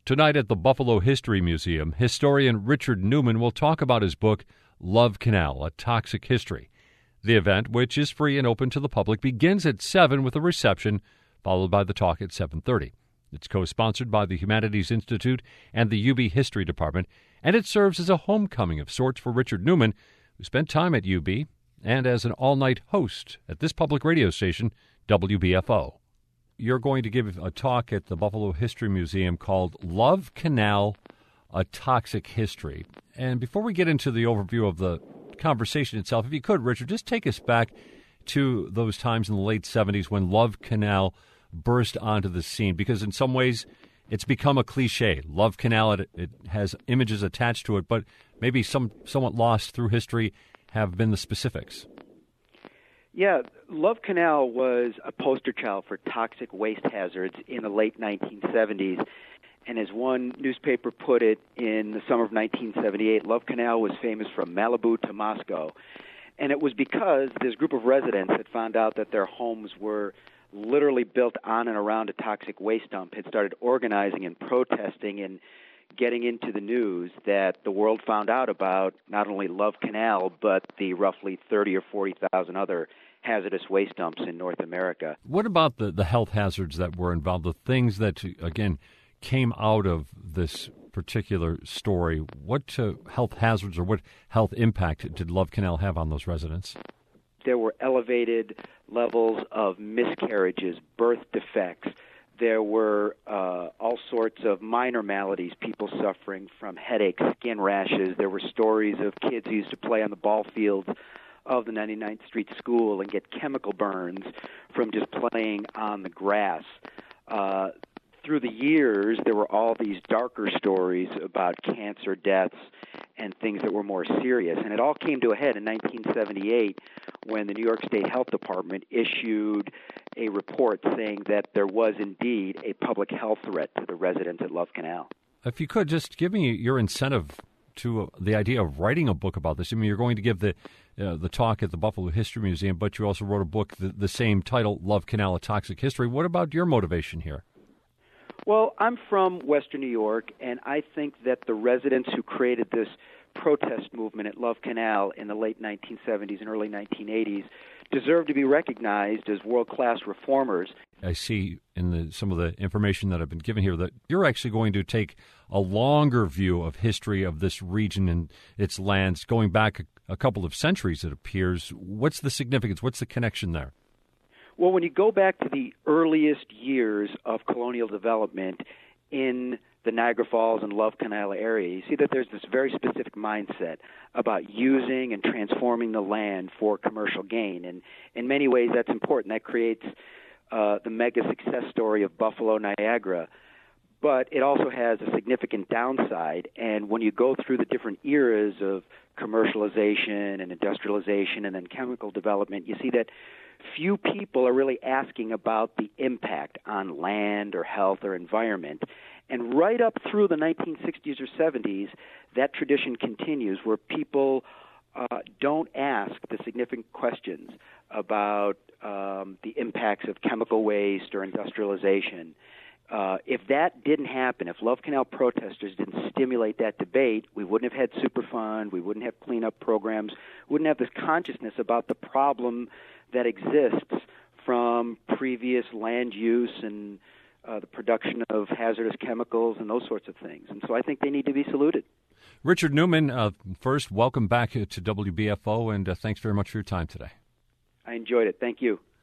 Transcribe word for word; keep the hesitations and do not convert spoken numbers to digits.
Tonight at the Buffalo History Museum, historian Richard Newman will talk about his book, Love Canal, A Toxic History. The event, which is free and open to the public, begins at seven with a reception, followed by the talk at seven thirty. It's co-sponsored by the Humanities Institute and the U B History Department, and it serves as a homecoming of sorts for Richard Newman, who spent time at U B and as an all-night host at this public radio station, W B F O. You're going to give a talk at the Buffalo History Museum called Love Canal, A Toxic History. And before we get into the overview of the conversation itself, if you could, Richard, just take us back to those times in the late seventies when Love Canal burst onto the scene, because in some ways it's become a cliche. Love Canal, it, it has images attached to it, but maybe some somewhat lost through history have been the specifics. Yeah, Love Canal was a poster child for toxic waste hazards in the late nineteen seventies. And as one newspaper put it in the summer of nineteen seventy-eight, Love Canal was famous from Malibu to Moscow. And it was because this group of residents had found out that their homes were literally built on and around a toxic waste dump, had started organizing and protesting and getting into the news, that the world found out about not only Love Canal, but the roughly thirty or forty thousand other hazardous waste dumps in North America. What about the, the health hazards that were involved, the things that, again, came out of this particular story? What uh, health hazards or what health impact did Love Canal have on those residents? There were elevated levels of miscarriages, birth defects. There were uh, all sorts of minor maladies, people suffering from headaches, skin rashes. There were stories of kids who used to play on the ball fields of the ninety-ninth Street School and get chemical burns from just playing on the grass. Uh, through the years, there were all these darker stories about cancer deaths and things that were more serious. And it all came to a head in nineteen seventy-eight when the New York State Health Department issued a report saying that there was indeed a public health threat to the residents at Love Canal. If you could, just give me your incentive to uh, the idea of writing a book about this. I mean, you're going to give the uh, the talk at the Buffalo History Museum, but you also wrote a book, the, the same title, Love Canal, A Toxic History. What about your motivation here? Well, I'm from Western New York, and I think that the residents who created this protest movement at Love Canal in the late nineteen seventies and early nineteen eighties deserve to be recognized as world-class reformers. I see in the, some of the information that I've been given here that you're actually going to take a longer view of history of this region and its lands, going back a, a couple of centuries, it appears. What's the significance? What's the connection there? Well, when you go back to the earliest years of colonial development in the Niagara Falls and Love Canal area, you see that there's this very specific mindset about using and transforming the land for commercial gain. And in many ways, that's important. That creates uh, the mega success story of Buffalo Niagara. But it also has a significant downside. And when you go through the different eras of commercialization and industrialization and then chemical development, you see that few people are really asking about the impact on land or health or environment. And right up through the nineteen sixties or seventies, that tradition continues where people uh, don't ask the significant questions about um, the impacts of chemical waste or industrialization. Uh, if that didn't happen, if Love Canal protesters didn't stimulate that debate, we wouldn't have had Superfund, we wouldn't have cleanup programs, we wouldn't have this consciousness about the problem that exists from previous land use and uh, the production of hazardous chemicals and those sorts of things. And so I think they need to be saluted. Richard Newman, uh, first, welcome back to W B F O, and uh, thanks very much for your time today. I enjoyed it. Thank you.